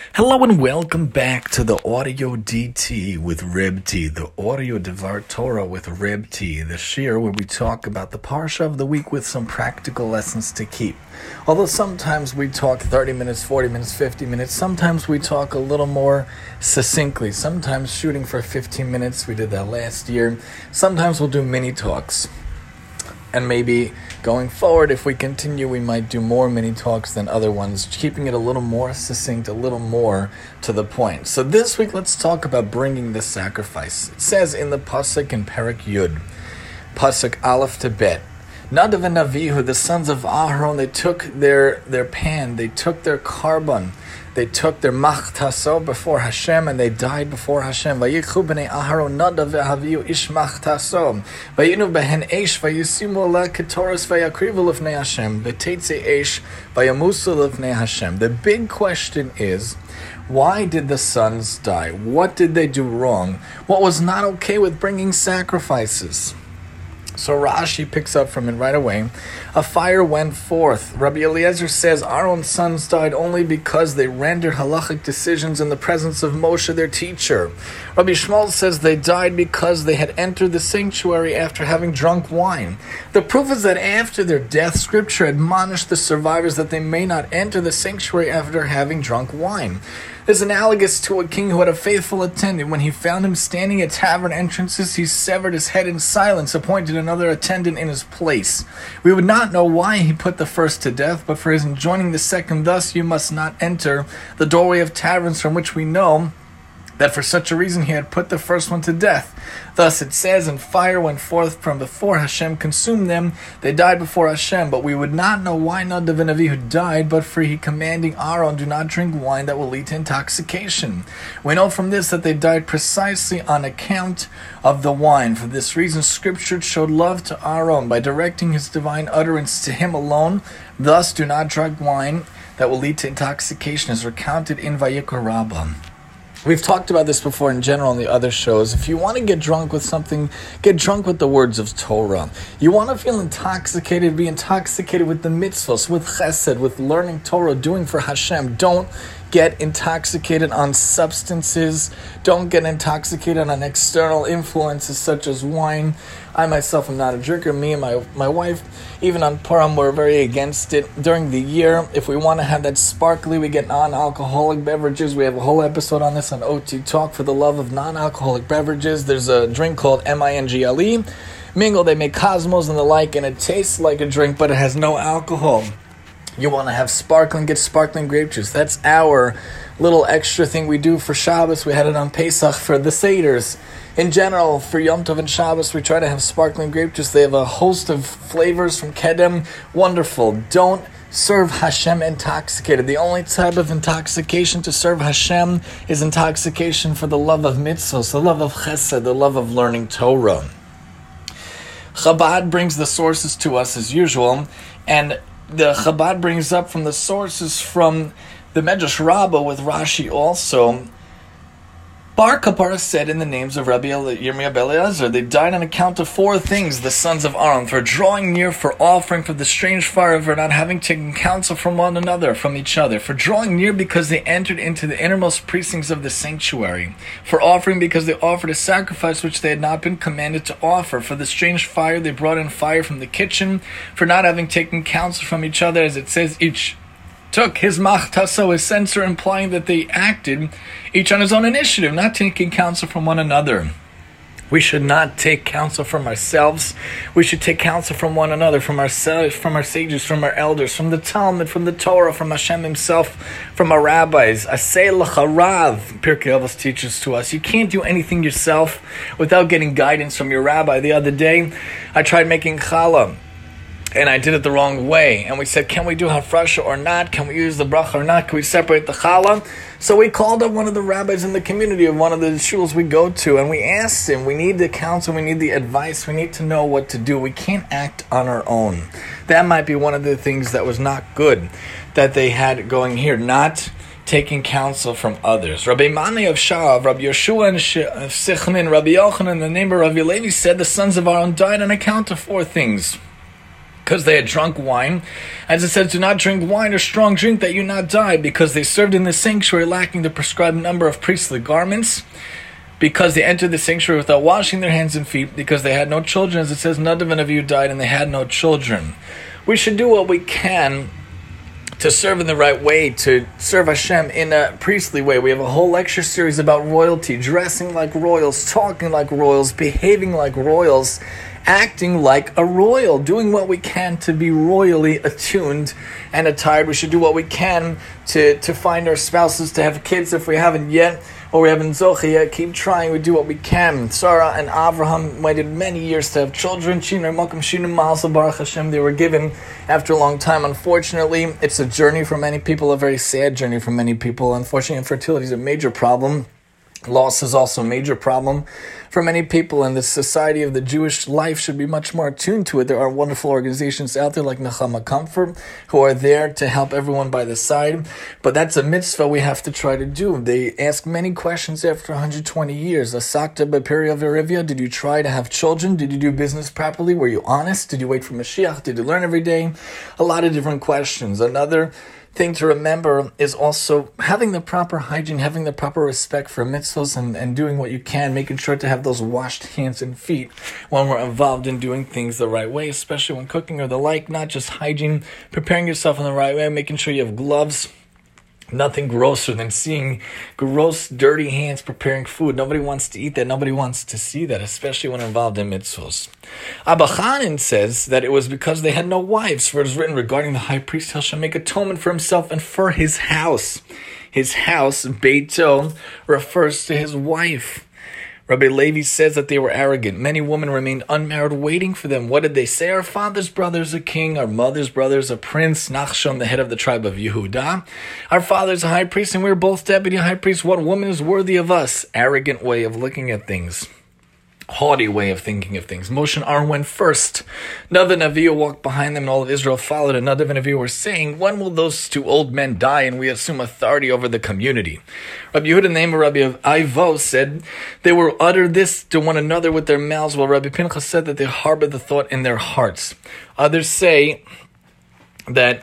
Hello and welcome back to the Audio DT with Reb T, the Audio Devar Torah with Reb T, the shir where we talk about the Parsha of the week with some practical lessons to keep. Although sometimes we talk 30 minutes, 40 minutes, 50 minutes, sometimes we talk a little more succinctly, sometimes shooting for 15 minutes, we did that last year, sometimes we'll do mini talks. And maybe going forward, if we continue, we might do more mini talks than other ones, keeping it a little more succinct, a little more to the point. So this week, let's talk about bringing the sacrifice. It says in the Pasuk in Perek Yud, Pasuk Aleph to Bet, Nadav and Avihu, the sons of Aharon, they took their pan, they took their carbon, they took their machtaso before Hashem, and they died before Hashem. Vayikhu b'nei Aharon Nadav ve'Avihu ish machtaso. Vayinu behen eish vayisimu la ketoros vayakrivu lifnei Hashem. V'teitze eish vayamusu lifnei Hashem. The big question is, why did the sons die? What did they do wrong? What was not okay with bringing sacrifices? So Rashi picks up from it right away. A fire went forth. Rabbi Eliezer says Aaron's sons died only because they rendered halachic decisions in the presence of Moshe, their teacher. Rabbi Shmuel says they died because they had entered the sanctuary after having drunk wine. The proof is that after their death, Scripture admonished the survivors that they may not enter the sanctuary after having drunk wine. This is analogous to a king who had a faithful attendant. When he found him standing at tavern entrances, he severed his head in silence, appointed another attendant in his place. We would not know why he put the first to death, but for his enjoining the second, thus you must not enter the doorway of taverns, from which we know that for such a reason he had put the first one to death. Thus it says, and fire went forth from before Hashem, consumed them. They died before Hashem. But we would not know why Nadav and Avihu died, but for he commanding Aaron, do not drink wine that will lead to intoxication. We know from this that they died precisely on account of the wine. For this reason, Scripture showed love to Aaron by directing his divine utterance to him alone. Thus, do not drink wine that will lead to intoxication, as recounted in Vayikra Rabbah. We've talked about this before in general on the other shows. If you want to get drunk with something, get drunk with the words of Torah. You want to feel intoxicated, be intoxicated with the mitzvahs, with chesed, with learning Torah, doing for Hashem. Don't get intoxicated on substances. Don't get intoxicated on external influences such as wine. I myself am not a drinker. Me and my wife, even on Purim, we're very against it. During the year, if we want to have that sparkly, we get non-alcoholic beverages. We have a whole episode on this on OT Talk for the love of non-alcoholic beverages. There's a drink called Mingle. Mingle, they make Cosmos and the like, and it tastes like a drink, but it has no alcohol. You want to have sparkling, get sparkling grape juice. That's our little extra thing we do for Shabbos. We had it on Pesach for the Seders. In general, for Yom Tov and Shabbos, we try to have sparkling grape juice. They have a host of flavors from Kedem. Wonderful. Don't serve Hashem intoxicated. The only type of intoxication to serve Hashem is intoxication for the love of mitzvahs, the love of chesed, the love of learning Torah. Chabad brings the sources to us as usual, and the Chabad brings up from the sources from the Medrash Rabbah with Rashi also. Bar Kapara said in the names of Rabbi Yirmiyah ben Eliezer, they died on account of four things, the sons of Aaron: for drawing near, for offering, for the strange fire, for not having taken counsel from one another, from each other; for drawing near because they entered into the innermost precincts of the sanctuary; for offering because they offered a sacrifice which they had not been commanded to offer; for the strange fire, they brought in fire from the kitchen; for not having taken counsel from each other, as it says, each took his machtaso, his censor, implying that they acted each on his own initiative, not taking counsel from one another. We should not take counsel from ourselves. We should take counsel from one another, from ourselves, from our sages, from our elders, from the Talmud, from the Torah, from Hashem himself, from our rabbis. Asay l'charav, Pirkei Avos teaches to us. You can't do anything yourself without getting guidance from your rabbi. The other day, I tried making challah, and I did it the wrong way. And we said, can we do hafrasha or not? Can we use the bracha or not? Can we separate the challah? So we called up one of the rabbis in the community of one of the shuls we go to, and we asked him, we need the counsel, we need the advice, we need to know what to do. We can't act on our own. That might be one of the things that was not good that they had going here, not taking counsel from others. Rabbi Mani of Shav, Rabbi Yeshua of Sichmin, Rabbi Yochanan, the neighbor of Rabbi Levi, said the sons of Aaron died on account of four things. because they had drunk wine. As it says, do not drink wine or strong drink that you not die, because they served in the sanctuary lacking the prescribed number of priestly garments, because they entered the sanctuary without washing their hands and feet, because they had no children. As it says, none of you died, and they had no children. We should do what we can to serve in the right way, to serve Hashem in a priestly way. We have a whole lecture series about royalty, dressing like royals, talking like royals, behaving like royals, acting like a royal, doing what we can to be royally attuned and attired. We should do what we can to find our spouses, to have kids if we haven't yet, or we haven't zoche yet. Keep trying. We do what we can. Sarah and Avraham waited many years to have children. Shinar Malkum Shinar Ma'aseh Baruch Hashem. They were given after a long time. Unfortunately, it's a journey for many people, a very sad journey for many people. Unfortunately, infertility is a major problem. Loss is also a major problem for many people, and the society of the Jewish life should be much more attuned to it. There are wonderful organizations out there like Nechama Comfort who are there to help everyone by the side, but that's a mitzvah we have to try to do. They ask many questions after 120 years. Asakta b'Periya v'Rivya, did you try to have children? Did you do business properly? Were you honest? Did you wait for Mashiach? Did you learn every day? A lot of different questions. Another thing to remember is also having the proper hygiene, having the proper respect for mitzvahs, and doing what you can, making sure to have those washed hands and feet when we're involved in doing things the right way, especially when cooking or the like. Not just hygiene, preparing yourself in the right way, making sure you have gloves. Nothing grosser than seeing gross, dirty hands preparing food. Nobody wants to eat that. Nobody wants to see that, especially when involved in mitzvahs. Abba Chanan says that it was because they had no wives, for it is written regarding the high priest, he shall make atonement for himself and for his house. His house, Beito, refers to his wife. Rabbi Levi says that they were arrogant. Many women remained unmarried, waiting for them. What did they say? Our father's brother is a king. Our mother's brother is a prince. Nachshon, the head of the tribe of Yehuda. Our father is a high priest, and we're both deputy high priests. What woman is worthy of us? Arrogant way of looking at things. Haughty way of thinking of things. Moshe and Aaron went first. Nadav and Avihu walked behind them, and all of Israel followed. And Nadav and Avihu were saying, when will those two old men die, and we assume authority over the community? Rabbi Yehuda, the name of Rabbi Ivo, said they will utter this to one another with their mouths, while Rabbi Pinchas said that they harbor the thought in their hearts. Others say that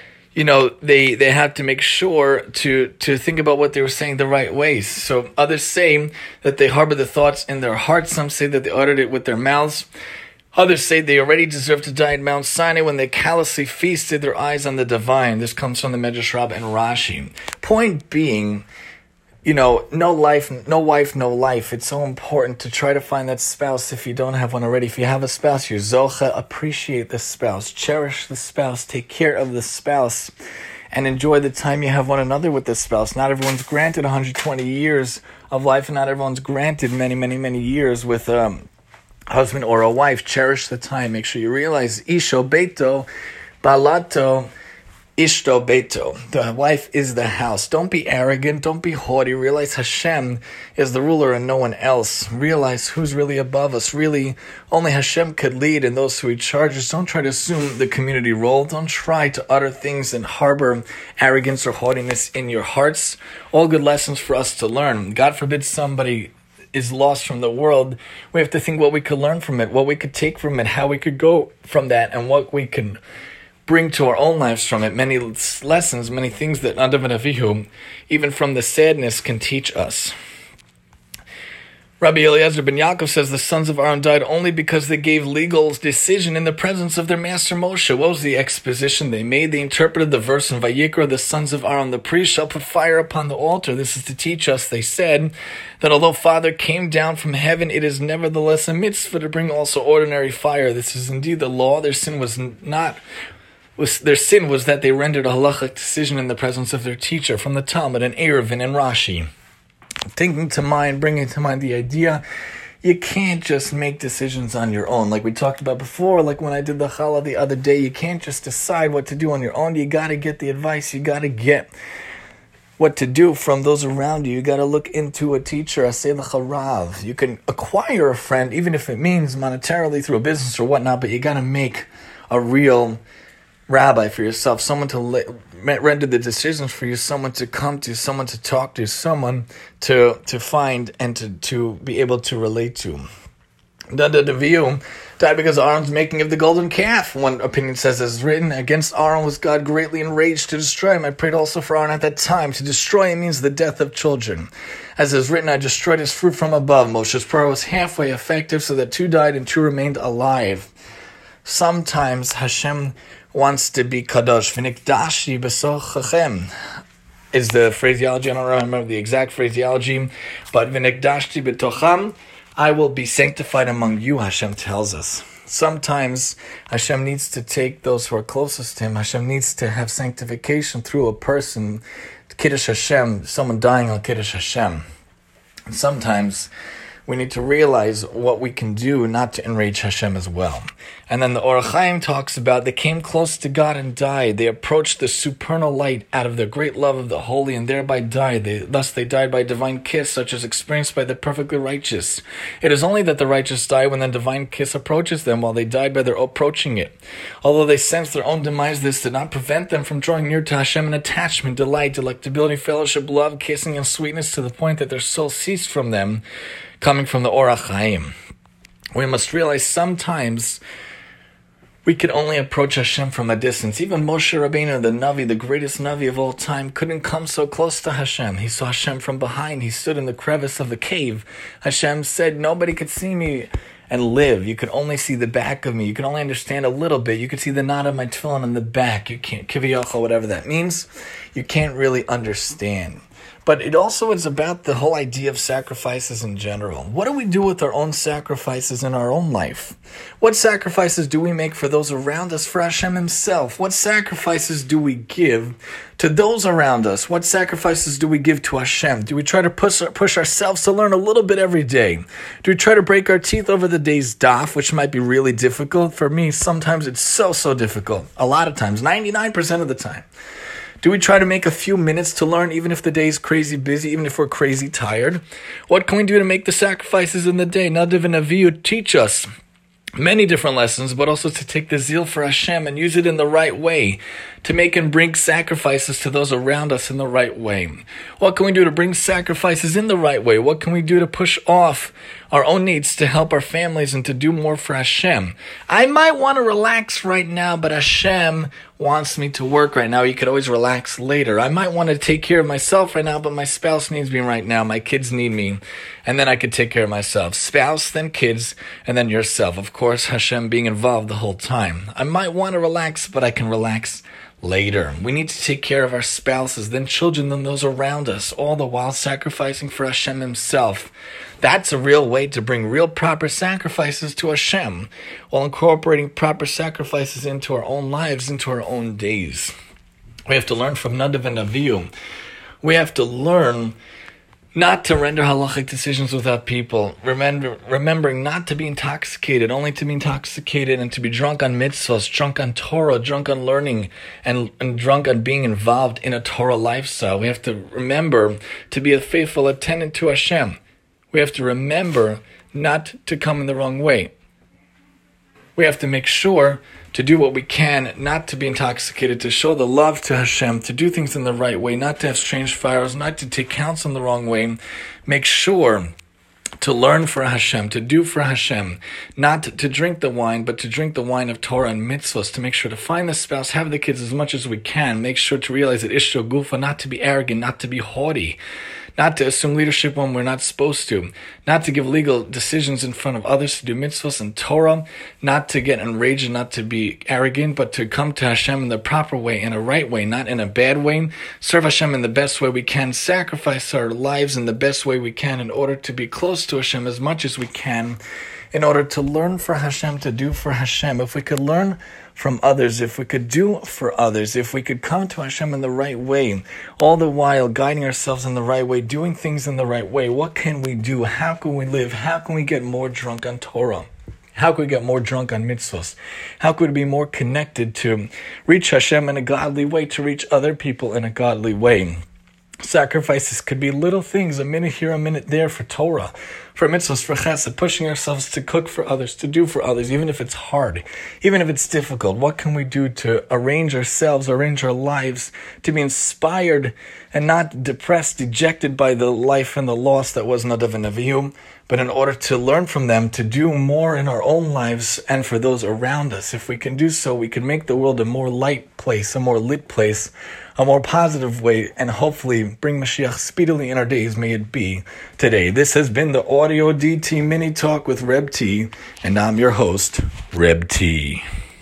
they have to make sure to think about what they were saying the right ways. So others say that they harbor the thoughts in their hearts. Some say that they uttered it with their mouths. Others say they already deserve to die at Mount Sinai when they callously feasted their eyes on the divine. This comes from the Medrash Rabbah and Rashi. Point being, no wife, no life. It's so important to try to find that spouse if you don't have one already. If you have a spouse, you're zocha, appreciate the spouse, cherish the spouse, take care of the spouse, and enjoy the time you have one another with the spouse. Not everyone's granted 120 years of life, and not everyone's granted many, many, many years with a husband or a wife. Cherish the time. Make sure you realize, Isho Beito, Balato, Ishto Beito. The wife is the house. Don't be arrogant. Don't be haughty. Realize Hashem is the ruler and no one else. Realize who's really above us. Really, only Hashem could lead, and those who he charges. Don't try to assume the community role. Don't try to utter things and harbor arrogance or haughtiness in your hearts. All good lessons for us to learn. God forbid somebody is lost from the world. We have to think what we could learn from it, what we could take from it, how we could go from that, and what we can bring to our own lives from it. Many lessons, many things that Nadav and Avihu, even from the sadness, can teach us. Rabbi Eliezer ben Yaakov says the sons of Aaron died only because they gave legal decision in the presence of their master Moshe. What was the exposition they made? They interpreted the verse in Vayikra, the sons of Aaron, the priest, shall put fire upon the altar. This is to teach us, they said, that although Father came down from heaven, it is nevertheless a mitzvah to bring also ordinary fire. This is indeed the law. Their sin was that they rendered a halachic decision in the presence of their teacher, from the Talmud and Eruvin and Rashi. Bringing to mind the idea, you can't just make decisions on your own. Like we talked about before, like when I did the challah the other day, you can't just decide what to do on your own. You got to get the advice. You got to get what to do from those around you. You got to look into a teacher, a seilach harav. You can acquire a friend, even if it means monetarily through a business or whatnot, but you got to make a real rabbi for yourself, someone to render the decisions for you, someone to come to, someone to talk to, someone to find and to be able to relate to. Nadab the Avihu died because of Aaron's making of the golden calf. One opinion says, as written, against Aaron was God greatly enraged to destroy him. I prayed also for Aaron at that time. To destroy him means the death of children. As is written, I destroyed his fruit from above. Moshe's prayer was halfway effective, so that 2 died and 2 remained alive. Sometimes Hashem wants to be kadosh. V'nikdashi b'sochachem is the phraseology. I don't remember the exact phraseology, but v'nikdashti b'tocham, I will be sanctified among you, Hashem tells us. Sometimes Hashem needs to take those who are closest to Him. Hashem needs to have sanctification through a person, Kiddush Hashem, someone dying on Kiddush Hashem. And sometimes we need to realize what we can do not to enrage Hashem as well. And then the Or HaChaim talks about they came close to God and died. They approached the supernal light out of their great love of the holy and thereby died. Thus they died by divine kiss, such as experienced by the perfectly righteous. It is only that the righteous die when the divine kiss approaches them, while they died by their approaching it. Although they sensed their own demise, this did not prevent them from drawing near to Hashem in attachment, delight, delectability, fellowship, love, kissing, and sweetness, to the point that their soul ceased from them, coming from the Or HaChaim. We must realize sometimes we could only approach Hashem from a distance. Even Moshe Rabbeinu, the Navi, the greatest Navi of all time, couldn't come so close to Hashem. He saw Hashem from behind. He stood in the crevice of the cave. Hashem said, nobody could see me and live. You could only see the back of me. You could only understand a little bit. You could see the knot of my tefillin in the back. You can't, kiviyachol, whatever that means. You can't really understand. But it also is about the whole idea of sacrifices in general. What do we do with our own sacrifices in our own life? What sacrifices do we make for those around us, for Hashem Himself? What sacrifices do we give to those around us? What sacrifices do we give to Hashem? Do we try to push ourselves to learn a little bit every day? Do we try to break our teeth over the day's daf, which might be really difficult? For me, sometimes it's so difficult. A lot of times, 99% of the time. Do we try to make a few minutes to learn, even if the day is crazy busy, even if we're crazy tired? What can we do to make the sacrifices in the day? Nadav and Avihu teach us many different lessons, but also to take the zeal for Hashem and use it in the right way, to make and bring sacrifices to those around us in the right way. What can we do to bring sacrifices in the right way? What can we do to push off our own needs to help our families and to do more for Hashem? I might want to relax right now, but Hashem wants me to work right now. You could always relax later. I might want to take care of myself right now, but my spouse needs me right now. My kids need me. And then I could take care of myself. Spouse, then kids, and then yourself. Of course, Hashem being involved the whole time. I might want to relax, but I can relax later. We need to take care of our spouses, then children, then those around us, all the while sacrificing for Hashem Himself. That's a real way to bring real proper sacrifices to Hashem, while incorporating proper sacrifices into our own lives, into our own days. We have to learn from Nadav and Avihu. We have to learn not to render halachic decisions without people, remembering not to be intoxicated, only to be intoxicated and to be drunk on mitzvahs, drunk on Torah, drunk on learning, and drunk on being involved in a Torah lifestyle. We have to remember to be a faithful attendant to Hashem. We have to remember not to come in the wrong way. We have to make sure to do what we can, not to be intoxicated, to show the love to Hashem, to do things in the right way, not to have strange fires, not to take counsel in the wrong way. Make sure to learn for Hashem, to do for Hashem, not to drink the wine, but to drink the wine of Torah and mitzvahs, to make sure to find the spouse, have the kids as much as we can, make sure to realize that Ishto Gufa, not to be arrogant, not to be haughty, not to assume leadership when we're not supposed to, not to give legal decisions in front of others, to do mitzvahs and Torah, not to get enraged and not to be arrogant, but to come to Hashem in the proper way, in a right way, not in a bad way, serve Hashem in the best way we can, sacrifice our lives in the best way we can in order to be close to Hashem as much as we can, in order to learn for Hashem, to do for Hashem. If we could learn from others, if we could do for others, if we could come to Hashem in the right way, all the while guiding ourselves in the right way, doing things in the right way, what can we do? How can we live? How can we get more drunk on Torah? How can we get more drunk on mitzvahs? How could we be more connected to reach Hashem in a godly way, to reach other people in a godly way? Sacrifices could be little things, a minute here, a minute there for Torah, for mitzvahs, for chesed, pushing ourselves to cook for others, to do for others, even if it's hard, even if it's difficult. What can we do to arrange ourselves, arrange our lives, to be inspired and not depressed, dejected by the life and the loss that was Nadav and Avihu, but in order to learn from them, to do more in our own lives and for those around us. If we can do so, we can make the world a more light place, a more lit place, a more positive way, and hopefully bring Mashiach speedily in our days. May it be today. This has been the Audio DT Mini Talk with Reb T, and I'm your host, Reb T.